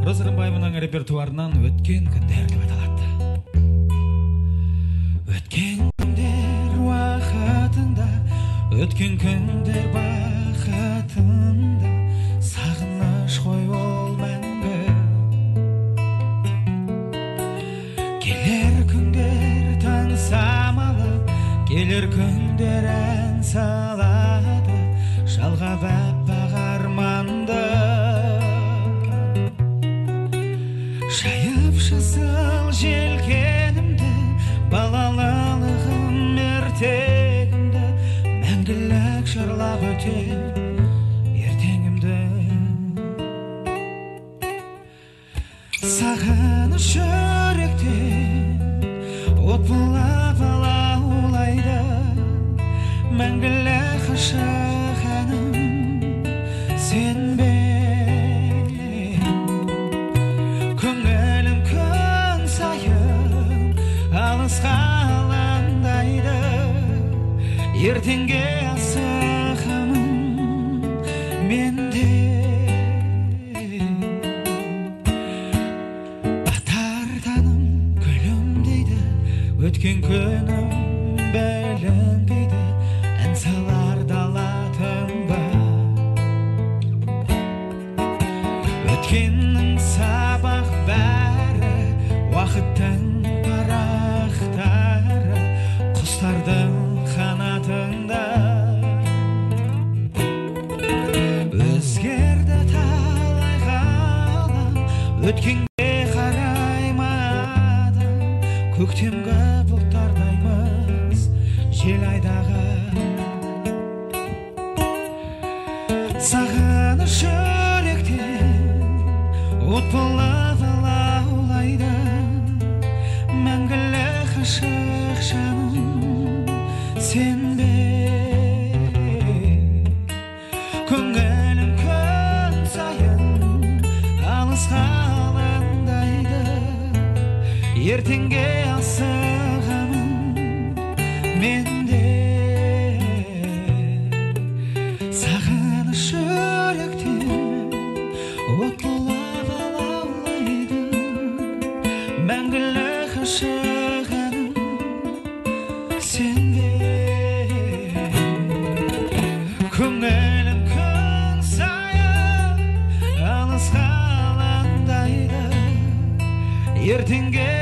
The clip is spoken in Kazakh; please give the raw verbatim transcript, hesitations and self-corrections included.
Роза Рымбаеваның репертуарынан «Өткен күндер» деп аталады. Өткен күндер уақытында, өткен күндер бақытында, сағыныш қой ол мәңгі. Келер күндер таң самалы, келер күндер ән салады, жалғап аппақ арманды. Жайып жасыл желкенімді, балалылығым ертегімді, мәңгілік жырлап өтер ертеңімді. Сағыныш жүректен от болып алаулайды, мәңгілік ғашық әнім сен бе. Көңілім күн сайын алысқа алаңдайды, ертеңге асығамын менде. Батар таным күлімдейді, өткен күнім бәлінбейді, ән салар дала тынба. Өткеннің сабақ бәрі, уақыттың парақтары, құстардың қанатында. Өзгерді талай ғалам, өткенге қараймады, көктемгі бұлттардаймыз жел айдағы. Сағыныш жүректен от болып алаулайды, мәңгілік ғашық жаным сен бе. Көңілім күн сайын алысқа алаңдайды, ертеңге асығамын менде. Сағыныш жүректен от болып алаулайды, мәңгілік ғашық әнім сен бе. Көңілім күн сайын алысқа алаңдайды, ертеңге